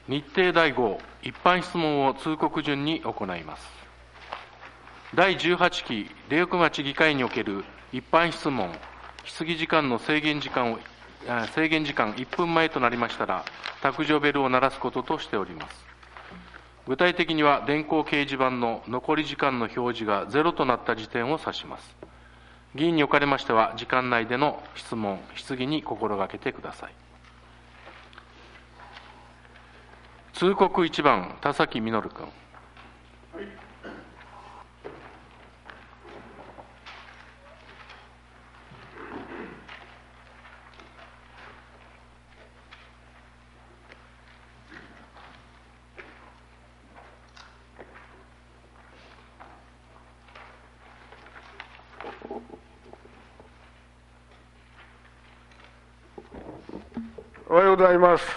日程第5、一般質問を通告順に行います。第18期苓北町議会における一般質問、質疑時間の制限時間1分前となりましたら、卓上ベルを鳴らすこととしております。具体的には、電光掲示板の残り時間の表示が0となった時点を指します。議員におかれましては、時間内での質問、質疑に心がけてください。通告1番、田崎稔君。 おはようございます。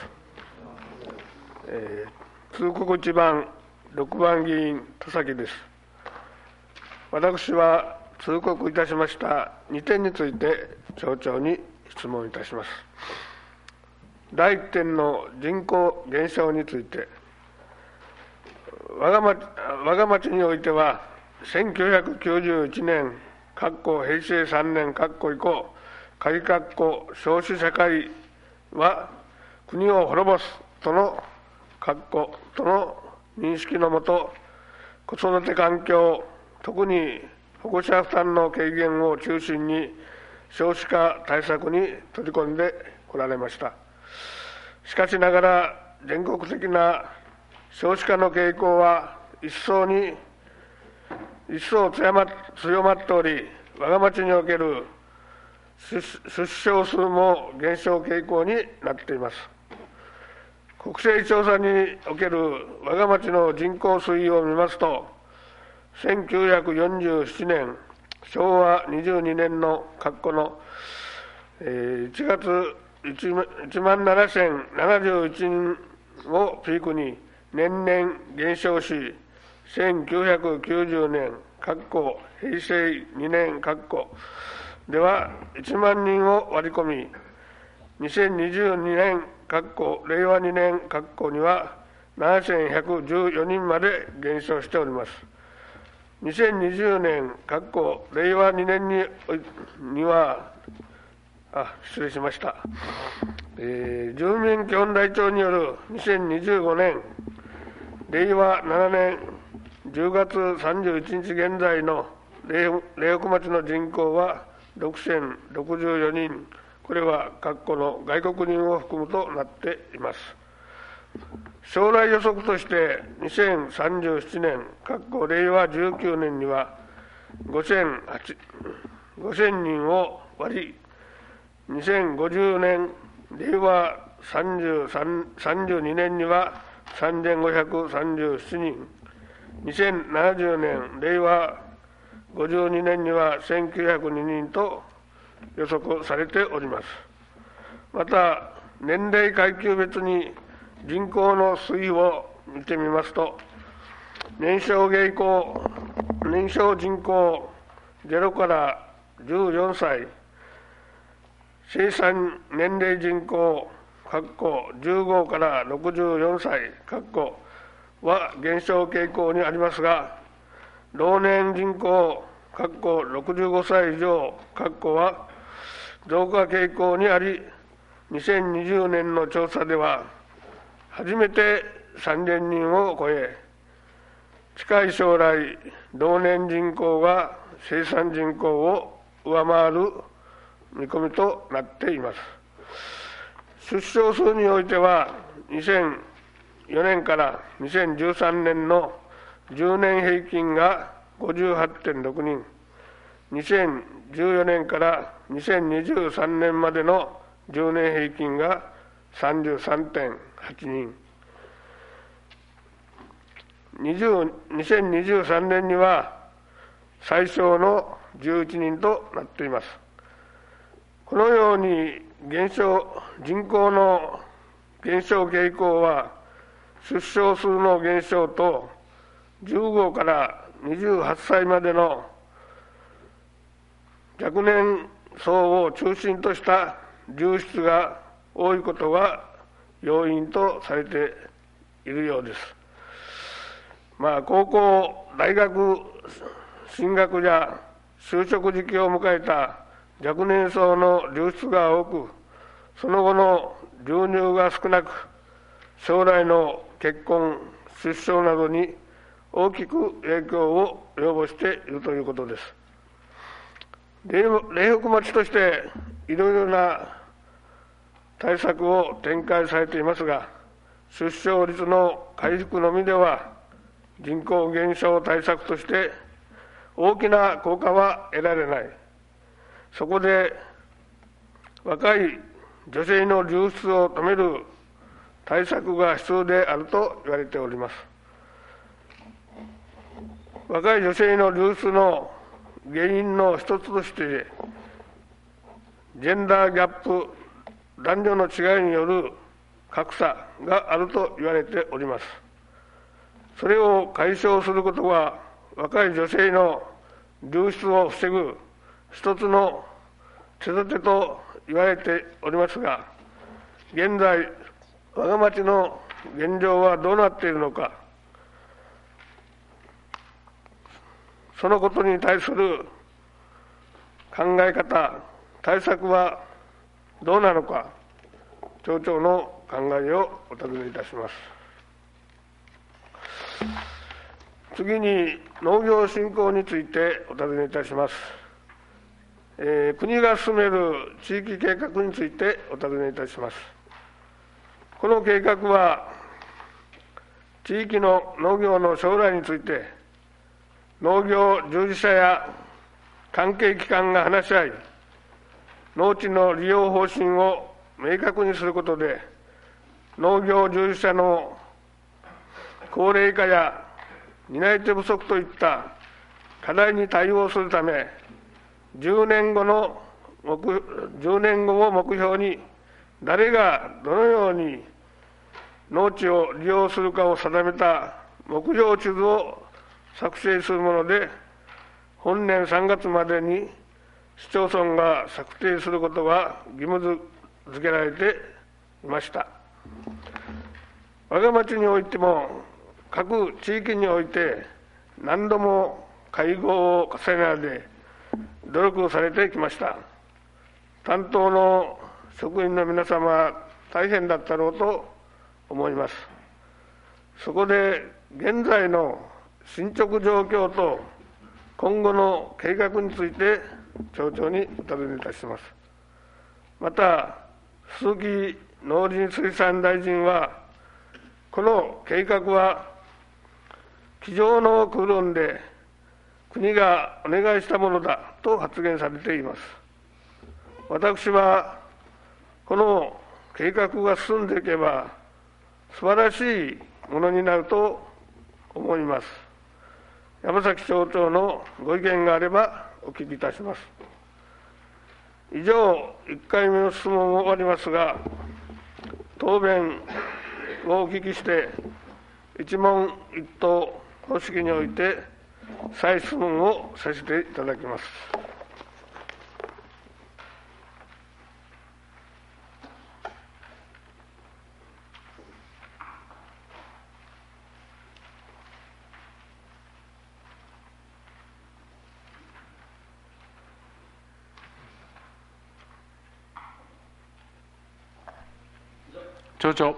通告1番、6番議員、田崎です。私は通告いたしました2点について、町長に質問いたします。第1点の人口減少について、我が町においては、1991年、平成3年以降、仮少子社会は国を滅ぼすとの認識のもと、子育て環境、特に保護者負担の軽減を中心に、少子化対策に取り組んでこられました。しかしながら、全国的な少子化の傾向は一層強まっており、我が町における出生数も減少傾向になっています。国勢調査における我が町の人口推移を見ますと、1947年、昭和22年の1月1万7071人をピークに年々減少し、1990年、平成2年、では1万人を割り込み、2022年、令和2年、には7114人まで減少しております。2020年、令和2年には、失礼しました。住民基本台帳による2025年、令和7年10月31日現在の苓北町の人口は6064人、これはの外国人を含むとなっています。将来予測として、2037年、令和19年には5000人を割り、2050年、令和32年には3537人、2070年、令和52年には1902人と予測されております。また、年齢階級別に人口の推移を見てみますと、年少人口0から14歳、生産年齢人口15から64歳は減少傾向にありますが、老年人口65歳以上は増加傾向にあり、2020年の調査では初めて3000人を超え、近い将来、老年人口が生産人口を上回る見込みとなっています。出生数においては、2004年から2013年の10年平均が 58.6 人、2014年から2023年までの10年平均が 33.8 人、2023年には最小の11人となっています。このように人口の減少傾向は、出生数の減少と15から28歳までの若年層を中心とした流出が多いことが要因とされているようです。高校、大学進学や就職時期を迎えた若年層の流出が多く、その後の流入が少なく、将来の結婚、出生などに大きく影響を及ぼしているということです。苓北町としていろいろな対策を展開されていますが、出生率の回復のみでは人口減少対策として大きな効果は得られない。そこで若い女性の流出を止める対策が必要であると言われております。若い女性の流出の原因の一つとして、ジェンダーギャップ、男女の違いによる格差があると言われております。それを解消することは、若い女性の流出を防ぐ一つの手立てと言われておりますが、現在、我が町の現状はどうなっているのか、そのことに対する考え方、対策はどうなのか、町長の考えをお尋ねいたします。次に、農業振興についてお尋ねいたします。国が進める地域計画についてお尋ねいたします。この計画は、地域の農業の将来について、農業従事者や関係機関が話し合い、農地の利用方針を明確にすることで、農業従事者の高齢化や担い手不足といった課題に対応するため、10年後を目標に、誰がどのように農地を利用するかを定めた目標地図を作成するもので、本年3月までに市町村が策定することが義務付けられていました。我が町においても、各地域において何度も会合を重ねられ、努力をされてきました。担当の職員の皆様、大変だったろうと思います。そこで、現在の進捗状況と今後の計画について、町長にお尋ねいたします。また、鈴木農林水産大臣は、この計画は、机上の空論で、国がお願いしたものだと発言されています。私は、この計画が進んでいけば、素晴らしいものになると思います。山崎町長のご意見があればお聞きいたします。以上、1回目の質問を終わりますが、答弁をお聞きして、一問一答方式において、再質問をさせていただきます。 町長。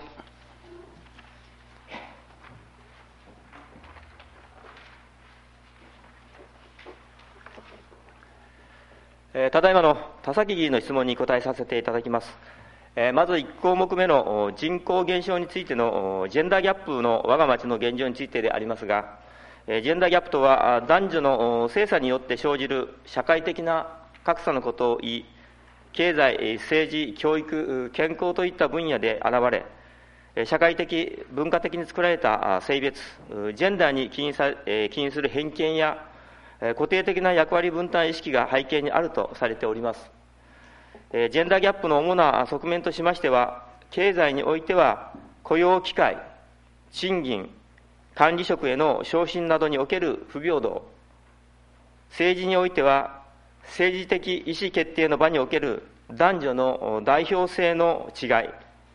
ただいまの田崎議員の質問に答えさせていただきます。まず1項目目の人口減少についてのジェンダーギャップの我が町の現状についてでありますが、ジェンダーギャップとは男女の性差によって生じる社会的な格差のことを言い、経済、政治、教育、健康といった分野で現れ、社会的、文化的に作られた性別、ジェンダーに起因する偏見や固定的な役割分担意識が背景にあるとされております。ジェンダーギャップの主な側面としましては、経済においては雇用機会、賃金、管理職への昇進などにおける不平等、政治においては政治的意思決定の場における男女の代表性の違い、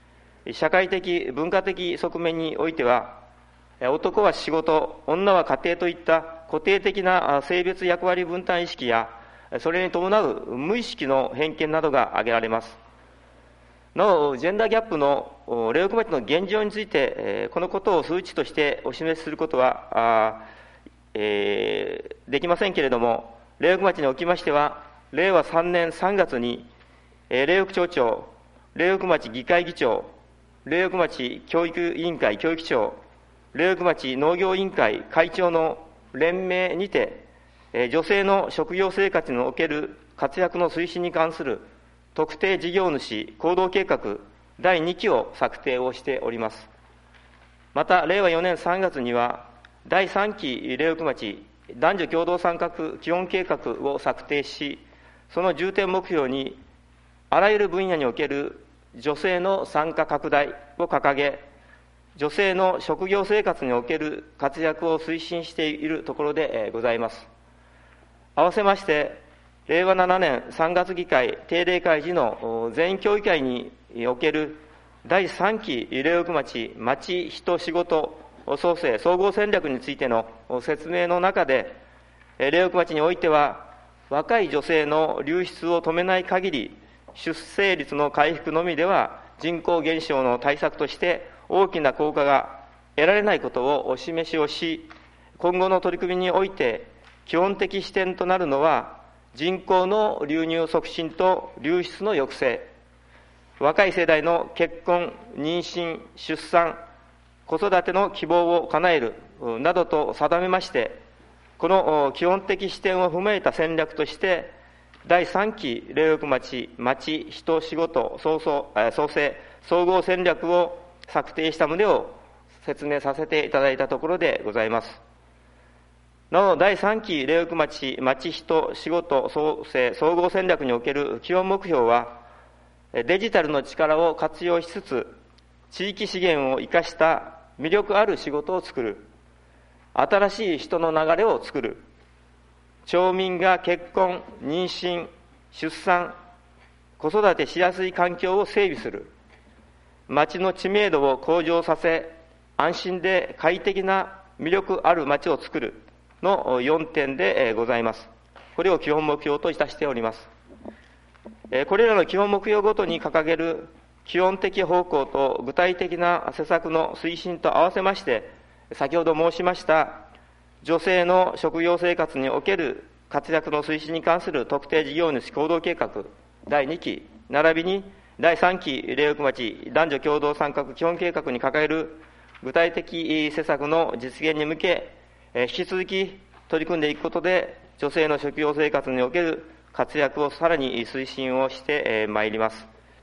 社会的、文化的側面においては、男は仕事、女は家庭といった固定的な性別役割分担意識や、それに伴う無意識の偏見などが挙げられます。なお、ジェンダーギャップの苓北町の現状について、このことを数値としてお示しすることはできませんけれども、苓北町におきましては、令和3年3月に、苓北町長、苓北町議会議長、苓北町教育委員会教育長、苓北町農業委員会会長の連名にて、女性の職業生活における活躍の推進に関する特定事業主行動計画第2期を策定をしております。また、令和4年3月には、第3期苓北町男女共同参画基本計画を策定し、その重点目標に、あらゆる分野における女性の参加拡大を掲げ、女性の職業生活における活躍を推進しているところでございます。合わせまして、令和7年3月議会定例会時の全員協議会における第3期苓北町町人仕事創生総合戦略についての説明の中で、苓北町においては、若い女性の流出を止めない限り、出生率の回復のみでは人口減少の対策として大きな効果が得られないことをお示しをし、今後の取り組みにおいて基本的視点となるのは、人口の流入促進と流出の抑制、若い世代の結婚、妊娠、出産、子育ての希望を叶えるなどと定めまして、この基本的視点を踏まえた戦略として、第3期苓北町町人仕事創生総合戦略を策定した旨を説明させていただいたところでございます。なお、第3期苓北町町人仕事創生総合戦略における基本目標は、デジタルの力を活用しつつ、地域資源を生かした魅力ある仕事を作る、新しい人の流れを作る、町民が結婚、妊娠、出産、子育てしやすい環境を整備する、町の知名度を向上させ、安心で快適な魅力ある町を作るの4点でございます。これを基本目標といたしております。これらの基本目標ごとに掲げる基本的方向と具体的な施策の推進と合わせまして、先ほど申しました女性の職業生活における活躍の推進に関する特定事業主行動計画第2期、並びに第3期苓北町男女共同参画基本計画に掲げる具体的施策の実現に向け、引き続き取り組んでいくことで、女性の職業生活における活躍をさらに推進をしてまいります。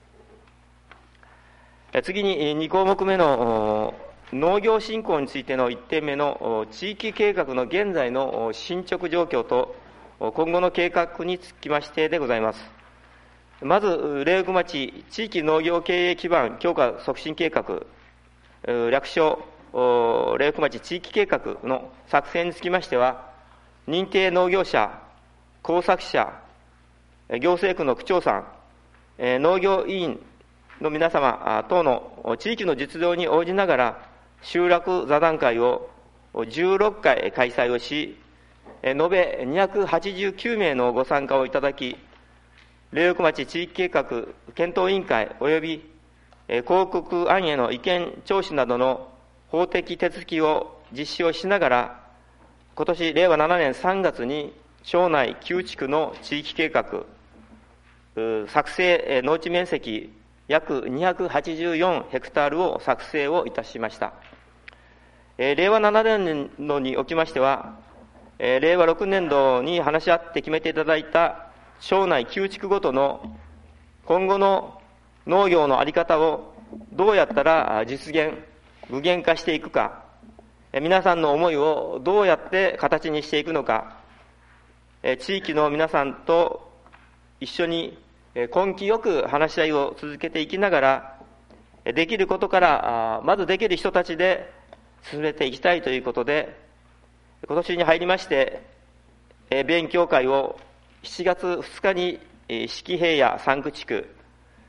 次に2項目目の農業振興についての1点目の地域計画の現在の進捗状況と今後の計画につきましてでございます。まず、苓北町地域農業経営基盤強化促進計画、略称、苓北町地域計画の作成につきましては、認定農業者、工作者、行政区の区長さん、農業委員の皆様等の地域の実情に応じながら、集落座談会を16回開催をし、延べ289名のご参加をいただき、苓北町地域計画検討委員会及び広告案への意見聴取などの法的手続きを実施をしながら、今年令和7年3月に町内9地区の地域計画作成農地面積約284ヘクタールを作成をいたしました。令和7年度におきましては、令和6年度に話し合って決めていただいた町内9地区ごとの今後の農業の在り方をどうやったら実現、具現化していくか、皆さんの思いをどうやって形にしていくのか、地域の皆さんと一緒に根気よく話し合いを続けていきながら、できることからまずできる人たちで進めていきたいということで、今年に入りまして勉強会を7月2日に四季平野3区地区、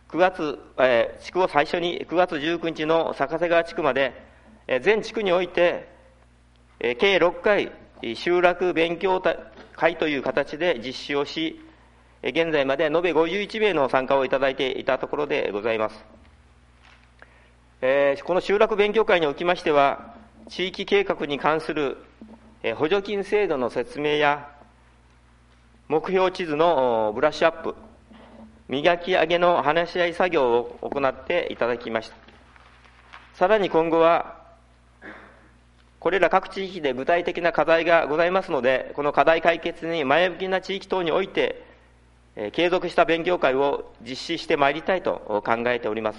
地区を最初に9月19日の坂瀬川地区まで、全地区において、計6回、集落勉強会という形で実施をし、現在まで延べ51名の参加をいただいていたところでございます。この集落勉強会におきましては、地域計画に関する補助金制度の説明や、目標地図のブラッシュアップ、磨き上げの話し合い作業を行っていただきました。さらに今後は、これら各地域で具体的な課題がございますので、この課題解決に前向きな地域等において、継続した勉強会を実施してまいりたいと考えております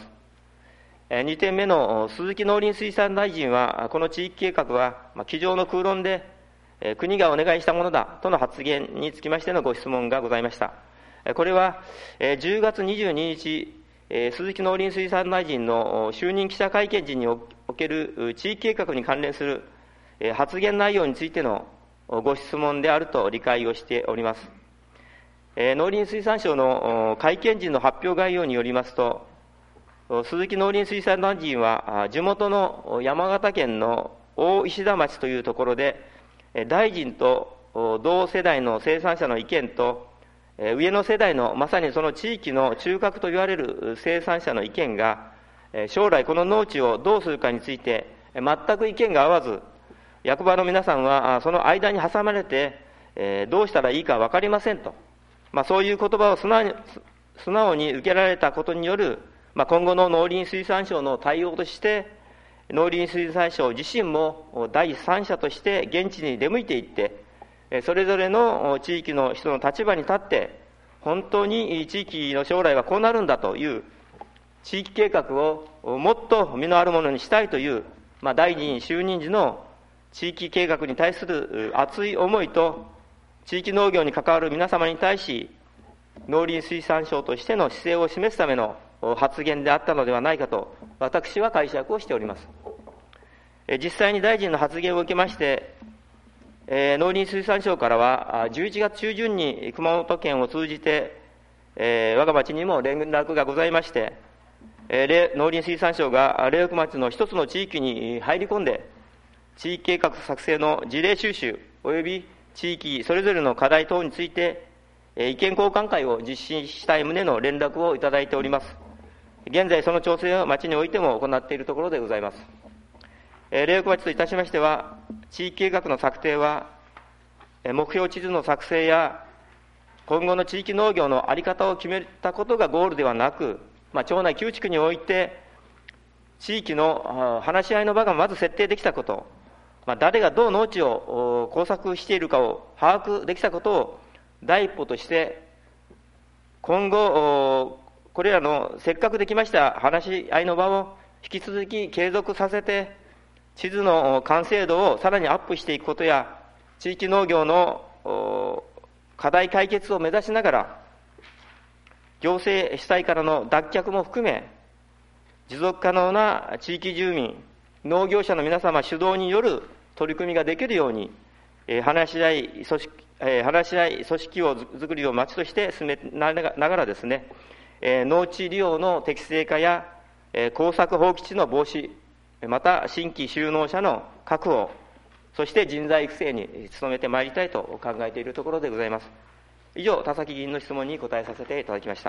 。2点目の鈴木農林水産大臣は、この地域計画は、机上の空論で、国がお願いしたものだとの発言につきましてのご質問がございました。これは、10月22日、鈴木農林水産大臣の就任記者会見時における地域計画に関連する発言内容についてのご質問であると理解をしております。農林水産省の会見時の発表概要によりますと、鈴木農林水産大臣は、地元の山形県の大石田町というところで、大臣と同世代の生産者の意見と、上の世代のまさにその地域の中核と言われる生産者の意見が、将来この農地をどうするかについて、全く意見が合わず、役場の皆さんはその間に挟まれて、どうしたらいいか分かりませんと、そういう言葉を素直に受けられたことによる、今後の農林水産省の対応として、農林水産省自身も第三者として現地に出向いていって、それぞれの地域の人の立場に立って、本当に地域の将来はこうなるんだという地域計画をもっと実のあるものにしたいという、大臣就任時の地域計画に対する熱い思いと、地域農業に関わる皆様に対し、農林水産省としての姿勢を示すための発言であったのではないかと、私は解釈をしております。実際に大臣の発言を受けまして、農林水産省からは、11月中旬に熊本県を通じて、我が町にも連絡がございまして、農林水産省が苓北町の一つの地域に入り込んで、地域計画作成の事例収集及び地域それぞれの課題等について、意見交換会を実施したい旨の連絡をいただいております。現在その調整を町においても行っているところでございます。苓北町といたしましては、地域計画の策定は、目標地図の作成や、今後の地域農業の在り方を決めたことがゴールではなく、町内9地区において、地域の話し合いの場がまず設定できたこと、誰がどう農地を工作しているかを把握できたことを第一歩として、今後、これらのせっかくできました話し合いの場を引き続き継続させて、地図の完成度をさらにアップしていくことや、地域農業の課題解決を目指しながら、行政主体からの脱却も含め、持続可能な地域住民、農業者の皆様主導による取り組みができるように、話し合い組織を作りを町として進めながらですね、農地利用の適正化や、耕作放棄地の防止、また新規就農者の確保、そして人材育成に努めてまいりたいと考えているところでございます。以上、田崎議員の質問に答えさせていただきました。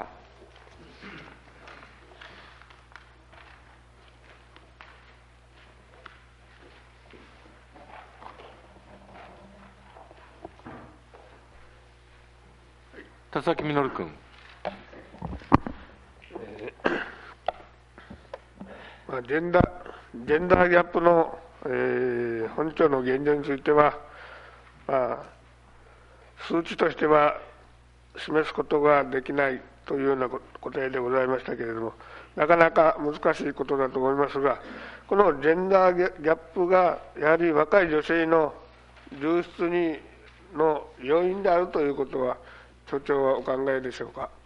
田崎稔君。 ジェンダーギャップの、本庁の現状については、数値としては示すことができないというような答えでございましたけれども、なかなか難しいことだと思いますが、このジェンダーギャップがやはり若い女性の流出の要因であるということは、町長はお考えでしょうか。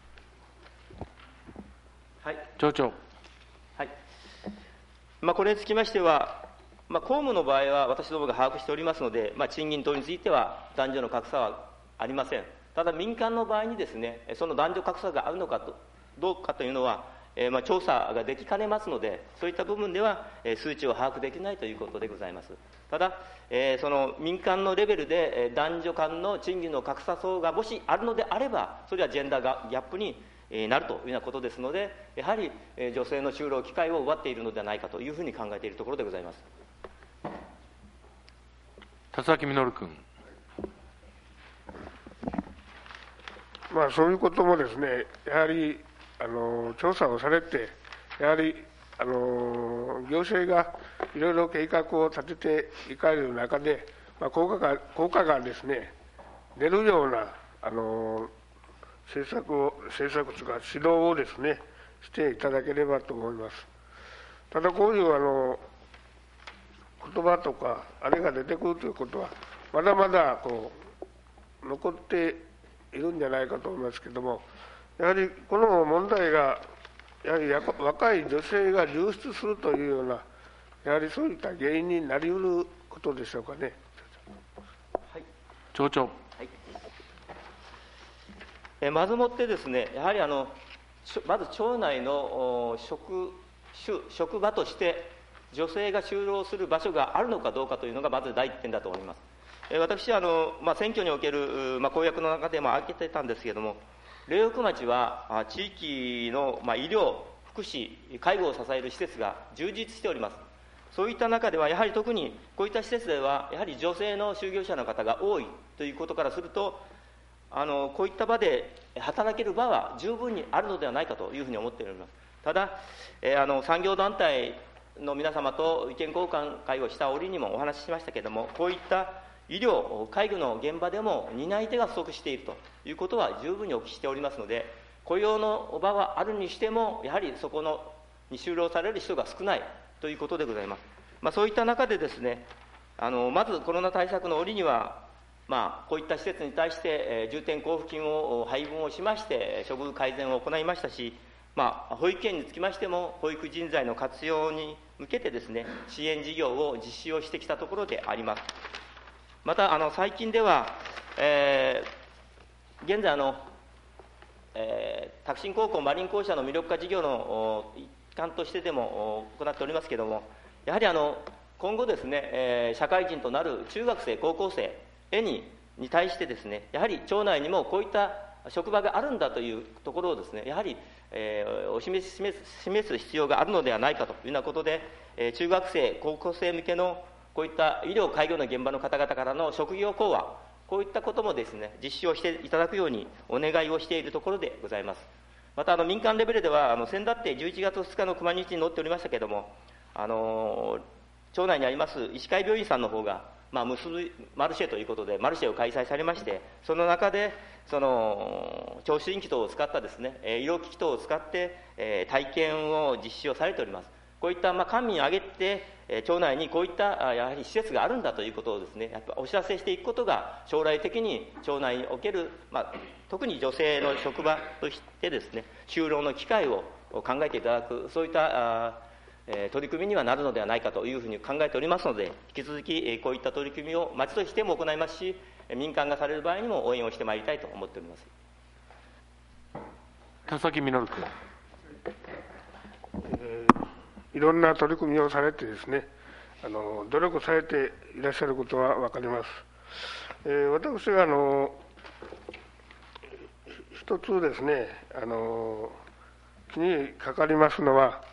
はい、 町長。 はい、これにつきましては、公務の場合は私どもが把握しておりますので、賃金等については男女の格差はありません。ただ民間の場合にですね、その男女格差があるのかとどうかというのは、調査ができかねますので、そういった部分では、数値を把握できないということでございます。ただ、その民間のレベルで、男女間の賃金の格差層がもしあるのであれば、それはジェンダーギャップになるというようなことですので、やはり女性の就労機会を奪っているのではないかというふうに考えているところでございます。 田崎稔君。 そういうこともですね、やはり調査をされて、やはり行政がいろいろ計画を立てていかれる中で、効果がですね、出るような政策というか、指導をですね、していただければと思います。ただ、こういう言葉とか、あれが出てくるということは、まだまだ残っているんじゃないかと思いますけれども、やはりこの問題が、やはり若い女性が流出するというような、やはりそういった原因になりうることでしょうかね。 はい、 町長。 まずもってですね、やはりまず町内の職場として、女性が就労する場所があるのかどうかというのが、まず第一点だと思います。私は選挙における公約の中でも挙げてたんですけれども、苓北町は地域の医療、福祉、介護を支える施設が充実しております。そういった中では、やはり特にこういった施設では、やはり女性の就業者の方が多いということからすると、こういった場で働ける場は十分にあるのではないかというふうに思っております。ただ、産業団体の皆様と意見交換会をした折にもお話ししましたけれども、こういった医療、介護の現場でも担い手が不足しているということは十分にお聞きしておりますので、雇用の場はあるにしても、やはりそこに就労される人が少ないということでございます。そういった中でですね、まずコロナ対策の折には、こういった施設に対して重点交付金を配分をしまして、処遇改善を行いましたし、保育園につきましても、保育人材の活用に向けてですね、支援事業を実施をしてきたところであります。また、最近では、現在拓殖高校マリン校舎の魅力化事業の一環としてでも行っておりますけれども、やはり今後ですね、社会人となる中学生、高校生に対してですね、やはり町内にもこういった職場があるんだというところをですね、やはりお示す必要があるのではないかというようなことで、中学生、高校生向けのこういった医療・介護の現場の方々からの職業講話、こういったこともですね、実施をしていただくようにお願いをしているところでございます。また民間レベルでは、先だって11月2日の熊日に載っておりましたけれども、町内にあります医師会病院さんの方が、結びマルシェということで、マルシェを開催されまして、その中で、聴診器等を使ったですね、医療機器等を使って、体験を実施をされております。こういった官民挙げて、町内にこういったやはり施設があるんだということをですね、やっぱお知らせしていくことが、将来的に町内における、特に女性の職場としてですね、就労の機会を考えていただく、そういった取り組みにはなるのではないかというふうに考えておりますので、引き続きこういった取り組みを町としても行いますし、民間がされる場合にも応援をしてまいりたいと思っております。 田崎稔君。 いろんな取り組みをされてですね、努力されていらっしゃることは分かります。私が一つですね、気にかかりますのは、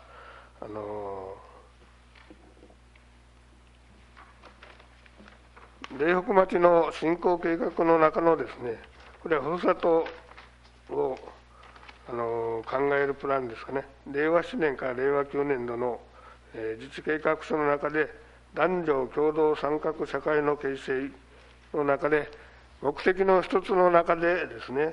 苓北町の振興計画の中のですね、これはふるさとを考えるプランですかね、令和7年から令和9年度の自治計画書の中で、男女共同参画社会の形成の中で、目的の一つの中でですね、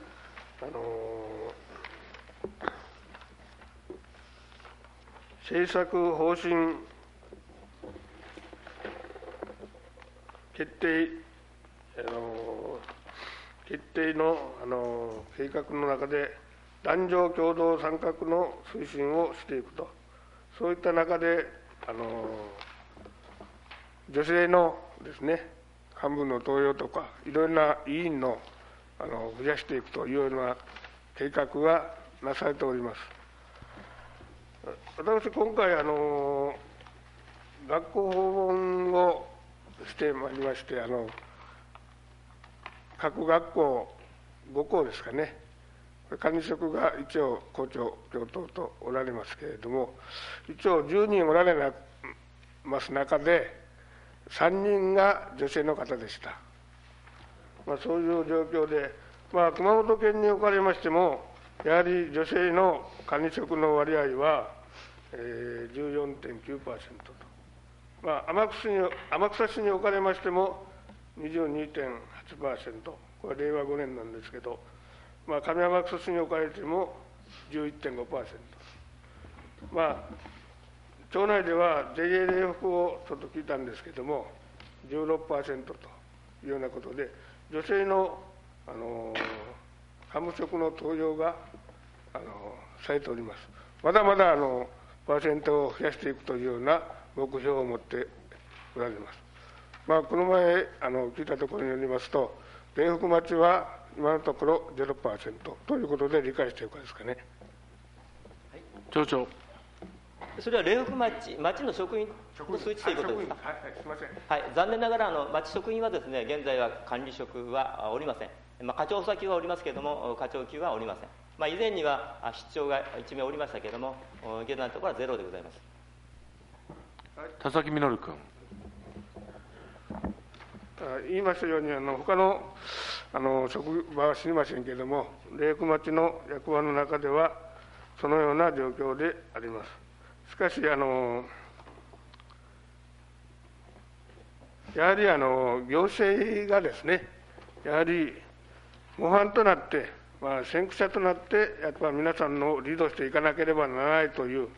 政策方針決定の計画の中で、男女共同参画の推進をしていくと、そういった中で、女性のですね、幹部の登用とか、いろいろな委員の増やしていくというような計画がなされております。私、今回、学校訪問をしてまいりまして、各学校5校ですかね、管理職が一応、校長、教頭とおられますけれども、一応10人おられます中で、3人が女性の方でした。そういう状況で、熊本県におかれましても、やはり女性の管理職の割合は、14.9% と、天草市におかれましても 22.8%、これは令和5年なんですけど、上天草市におかれても 11.5%、町内では JA 礼服をちょっと聞いたんですけども、16% というようなことで、女性の幹部職の登用がされております。まだまだパーセントを増やしていくというような目標を持っておられます。この前聞いたところによりますと、礼福町は今のところ 0% ということで理解しているかですかね。 町長。 それは礼福町の職員の数値ということですか。 すみません。 はい、残念ながら町職員はですね、現在は管理職はおりません。課長補佐級はおりますけれども、課長級はおりません。以前には室長が1名おりましたけれども、現在のところはゼロでございます。 田崎稔君。 言いましたように、他の職場は知りませんけれども、礼福町の役場の中では、そのような状況であります。しかし、やはり行政がですね、やはり模範となって、先駆者となって、やっぱり皆さんのリードしていかなければならないという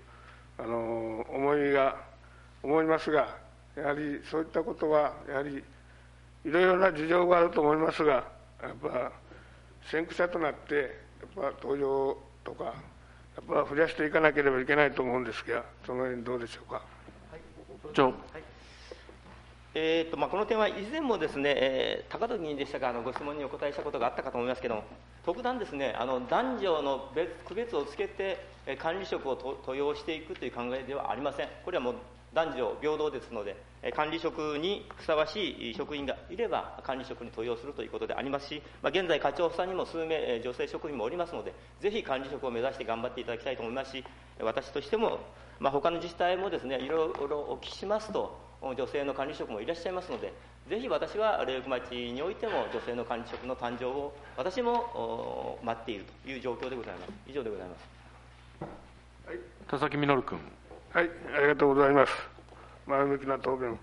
思いますが、やはりそういったことは、やはりいろいろな事情があると思いますが、やっぱ先駆者となって、やっぱ登用とか、やっぱ増やしていかなければいけないと思うんですが、その辺どうでしょうか。 長。 この点は以前もですね、高戸議員でしたが、ご質問にお答えしたことがあったかと思いますけれども、特段ですね、男女の区別をつけて管理職を登用していくという考えではありません。これはもう男女平等ですので、管理職にふさわしい職員がいれば管理職に登用するということでありますし、現在課長さんにも数名女性職員もおりますので、ぜひ管理職を目指して頑張っていただきたいと思いますし、私としても、他の自治体もですね、いろいろお聞きしますと、女性の管理職もいらっしゃいますので、ぜひ私は礼福町においても女性の管理職の誕生を私も待っているという状況でございます。以上でございます。 はい、 田崎稔君。 はい、ありがとうございます。前向きな答弁。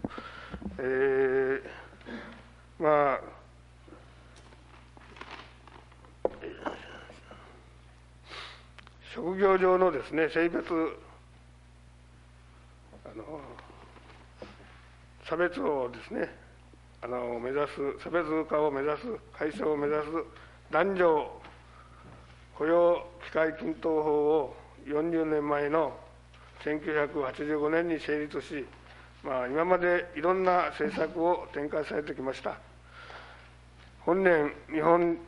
職業上のですね、性別差別をですね、目指す、差別化を目指す、解消を目指す男女雇用機会均等法を40年前の1985年に成立し、今までいろんな政策を展開されてきました。本年、日本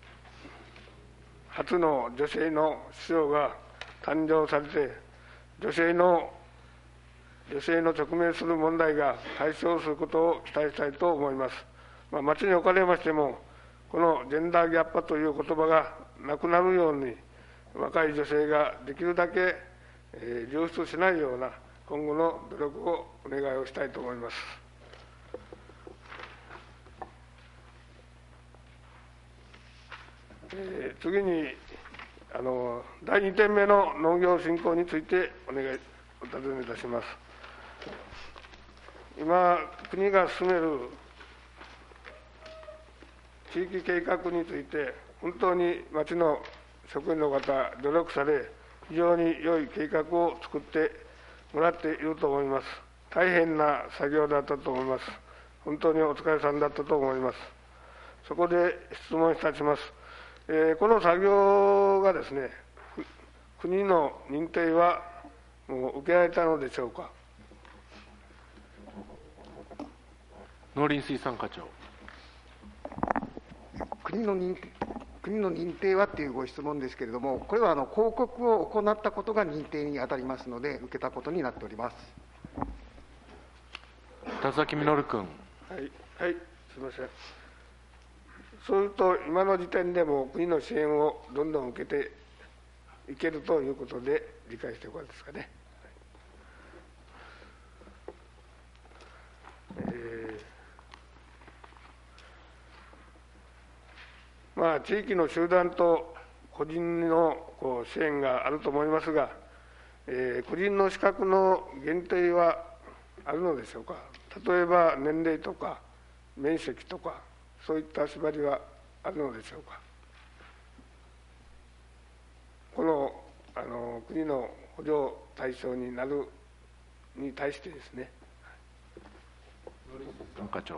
初の女性の首相が誕生されて、女性の直面する問題が解消することを期待したいと思います。町におかれましても、このジェンダーギャップという言葉がなくなるように、若い女性ができるだけ流出しないような今後の努力をお願いをしたいと思います。次に第2点目の農業振興についてお尋ねいたします。今、国が進める地域計画について、本当に町の職員の方、努力され、非常に良い計画を作ってもらっていると思います。大変な作業だったと思います。本当にお疲れさんだったと思います。そこで質問いたします。この作業がですね、国の認定はもう受けられたのでしょうか。 農林水産課長。 国の認定、 国の認定はっていうご質問ですけれども、これは報告を行ったことが認定に当たりますので、受けたことになっております。 田崎稔君。 はい、はい、すみません。そうすると、今の時点でも国の支援をどんどん受けていけるということで理解していくわけですかね。まあ、地域の集団と個人の支援があると思いますが、個人の資格の限定はあるのでしょうか。例えば年齢とか面積とか、そういった縛りはあるのでしょうか。この国の補助対象になるに対してですね。 課長。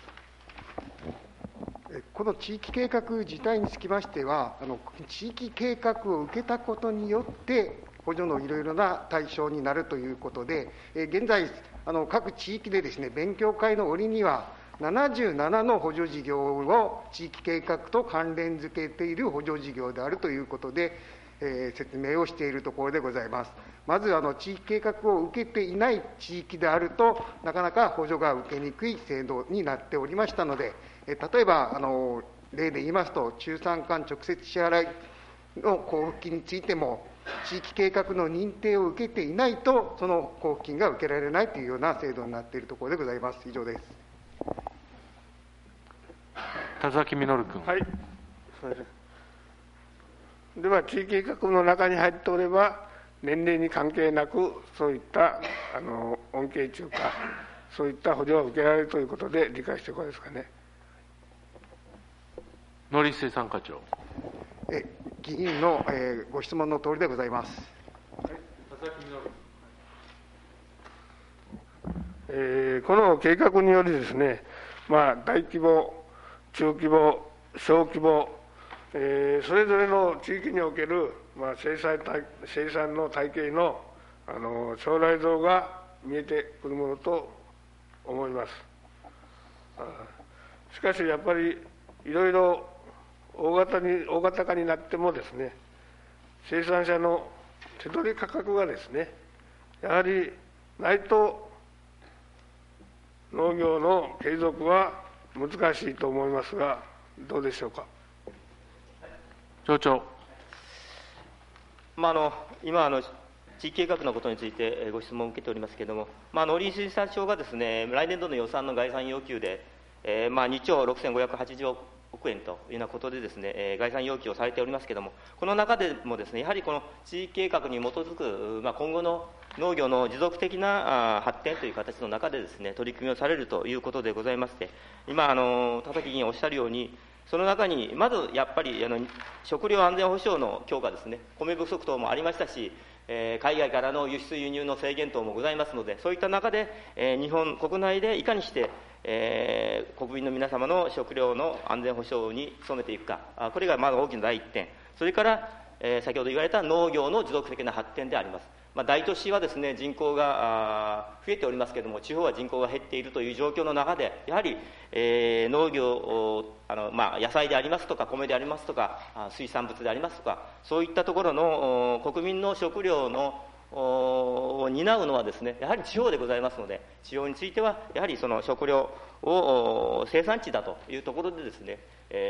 この地域計画自体につきましては、地域計画を受けたことによって、補助のいろいろな対象になるということで、現在、各地域でですね、勉強会の折には、77の補助事業を地域計画と関連づけている補助事業であるということで、説明をしているところでございます。まず地域計画を受けていない地域であると、なかなか補助が受けにくい制度になっておりましたので、例えば例で言いますと、中山間直接支払いの交付金についても、地域計画の認定を受けていないと、その交付金が受けられないというような制度になっているところでございます。以上です。 田崎稔君。 はい、すみません。では、地域計画の中に入っておれば、年齢に関係なく、そういった恩恵中か、そういった補助を受けられるということで理解していくわけですかね。 農林水産課長。 議員のご質問のとおりでございます。 この計画によりですね、大規模、中規模、小規模、それぞれの地域における、生産の体系の将来像が見えてくるものと思います。しかしやっぱりいろいろ大型化になってもですね、生産者の手取り価格がですね、やはりないと農業の継続は難しいと思いますが、どうでしょうか。 町長。 今地域計画のことについてご質問を受けておりますけれども、農林水産省がですね、来年度の予算の概算要求で、2兆6580億円というようなことでですね、概算要求をされておりますけれども、この中でもですね、やはりこの地域計画に基づく、今後の農業の持続的な発展という形の中でですね、取り組みをされるということでございまして、今田崎議員おっしゃるように、その中にまずやっぱり食料安全保障の強化ですね、米不足等もありましたし、海外からの輸出輸入の制限等もございますので、そういった中で、日本国内でいかにして、国民の皆様の食料の安全保障に努めていくか、これがまず大きな第一点、それから、先ほど言われた農業の持続的な発展であります。大都市はですね、人口が増えておりますけれども、地方は人口が減っているという状況の中で、やはり、農業野菜でありますとか、米でありますとか、水産物でありますとか、そういったところの国民の食料のを担うのはですね、やはり地方でございますので、地方についてはやはりその食料を生産地だというところでですね、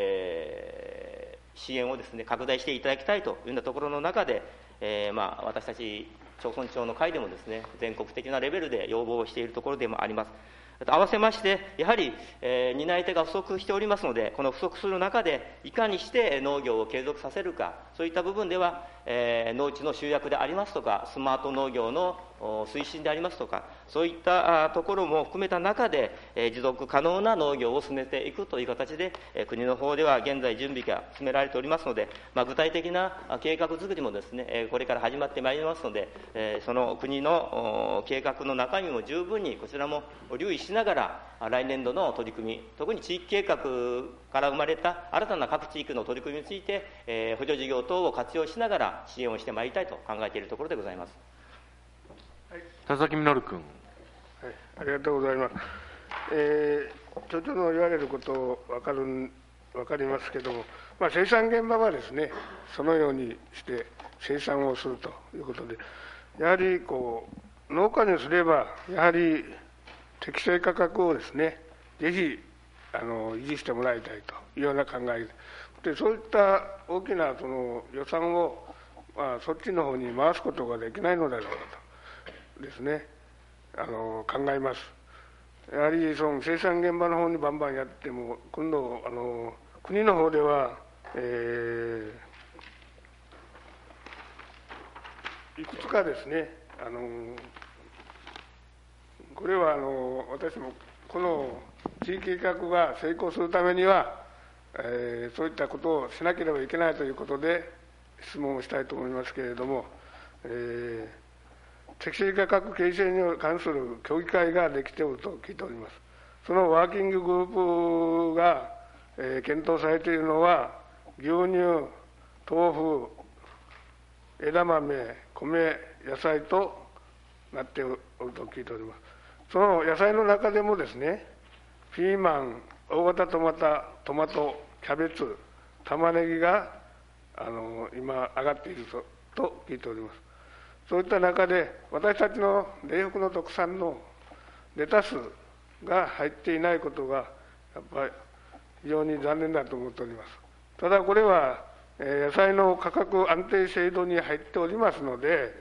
支援をですね拡大していただきたいというようなところの中で、私たち町村長の会でもですね、全国的なレベルで要望をしているところでもあります。合わせまして、やはり、担い手が不足しておりますので、この不足する中で、いかにして農業を継続させるか、そういった部分では、農地の集約でありますとか、スマート農業の推進でありますとか、そういったところも含めた中で、持続可能な農業を進めていくという形で、国の方では現在準備が進められておりますので、具体的な計画作りもですね、これから始まってまいりますので、その国の計画の中身も十分にこちらも留意しながら、来年度の取り組み、特に地域計画から生まれた新たな各地域の取り組みについて、補助事業等を活用しながら支援をしてまいりたいと考えているところでございます。 田崎稔君。 はい、ありがとうございます。町長の言われること分かるん分かりますけれども、生産現場はですね、そのようにして生産をするということで、やはり農家にすれば、やはり適正価格をですね、ぜひ維持してもらいたいというような考えで、そういった大きなその予算を、そっちの方に回すことができないのだろうかとですね、考えます。やはりその生産現場の方にバンバンやっても、今度国の方では、いくつかですね、これは私もこの地域計画が成功するためには、そういったことをしなければいけないということで質問をしたいと思いますけれども、適正価格形成に関する協議会ができておると聞いております。そのワーキンググループが、検討されているのは、牛乳、豆腐、枝豆、米、野菜となっておると聞いております。その野菜の中でもですね、ピーマン、大型トマト、キャベツ、玉ねぎが今上がっていると聞いております。そういった中で、私たちの嶺北の特産のレタスが入っていないことが、やっぱり非常に残念だと思っております。ただこれは、野菜の価格安定制度に入っておりますので、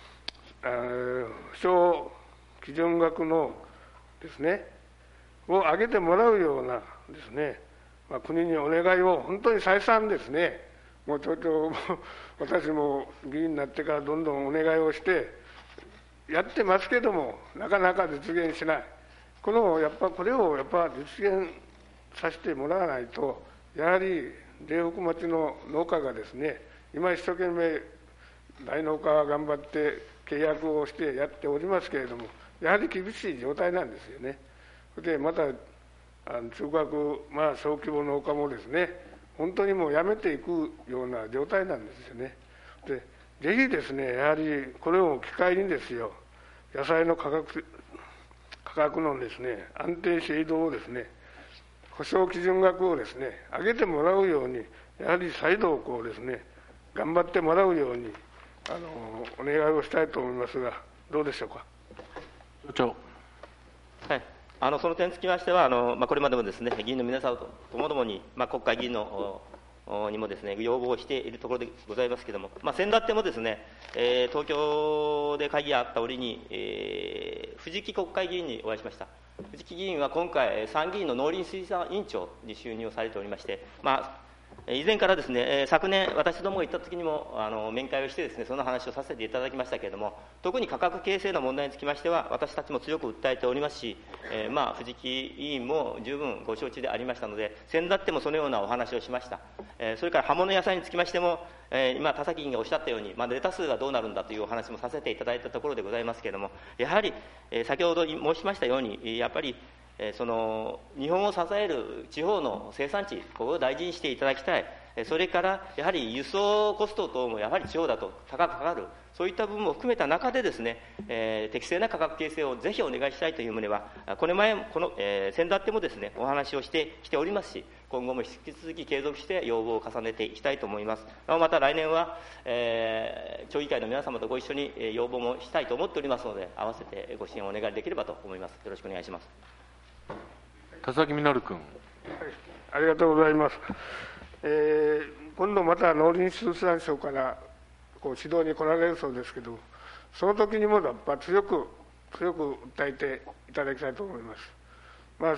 不償基準額のですね、を上げてもらうようなですね、国にお願いを本当に再三ですね、もう私も議員になってからどんどんお願いをしてやってますけども、なかなか実現しない。これをやっぱ実現させてもらわないと、やはり嶺北町の農家がですね、今一生懸命大農家は頑張って契約をしてやっておりますけれども、やはり厳しい状態なんですよね。でまた中核、小規模農家もですね、本当にもうやめていくような状態なんですよね。でぜひですね、やはりこれを機会にですよ、野菜の価格のですね、安定制度をですね、保証基準額をですね、上げてもらうように、やはり再度ですね、頑張ってもらうようにお願いをしたいと思いますが、どうでしょうか。 所長。 はい、その点につきましては、これまでもですね、議員の皆さんともどもに、国会議員のにもですね、要望をしているところでございますけれども、先だってもですね、東京で会議があった折に、藤木国会議員にお会いしました。藤木議員は今回、参議院の農林水産委員長に就任をされておりまして、以前からですね、昨年、私どもが行った時にも面会をしてですね、その話をさせていただきましたけれども、特に価格形成の問題につきましては、私たちも強く訴えておりますし、藤木委員も十分ご承知でありましたので、先だってもそのようなお話をしました。それから葉物野菜につきましても、今、田崎議員がおっしゃったように、レタスがどうなるんだというお話もさせていただいたところでございますけれども、やはり、先ほど申しましたように、やっぱり、その日本を支える地方の生産地、ここを大事にしていただきたい。それからやはり輸送コスト等もやはり地方だと高くかかる、そういった部分も含めた中でですね、適正な価格形成をぜひお願いしたいという旨は、これ前、先だってもですね、お話をしてきておりますし、今後も引き続き継続して要望を重ねていきたいと思います。また来年は、町議会の皆様とご一緒に要望もしたいと思っておりますので、合わせてご支援をお願いできればと思います。よろしくお願いします。 田崎稔君。 ありがとうございます。今度また農林水産省から指導に来られるそうですけど、その時にもやっぱ強く訴えていただきたいと思います。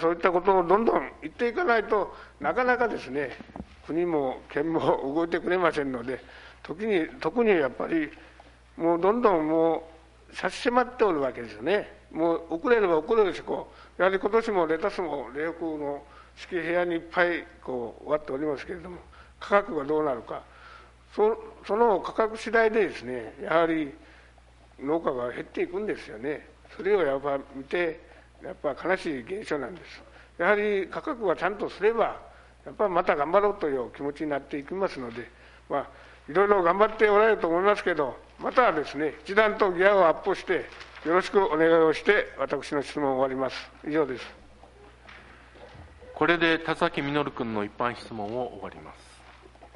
そういったことをどんどん言っていかないとなかなかですね、国も県も動いてくれませんので、特にやっぱりもうどんどんもう差し迫っておるわけですよね。もう遅れれば遅れるし、やはり今年もレタスも嶺北の敷部屋にいっぱい終わっておりますけれども、価格がどうなるか、その価格次第でですね、やはり農家が減っていくんですよね。それをやっぱ見て、やっぱ悲しい現象なんです。やはり価格がちゃんとすれば、やっぱりまた頑張ろうという気持ちになっていきますので、いろいろ頑張っておられると思いますけど、またですね、一段とギアをアップして、よろしくお願いをして、私の質問を終わります。以上です。 これで田崎実君の一般質問を終わります。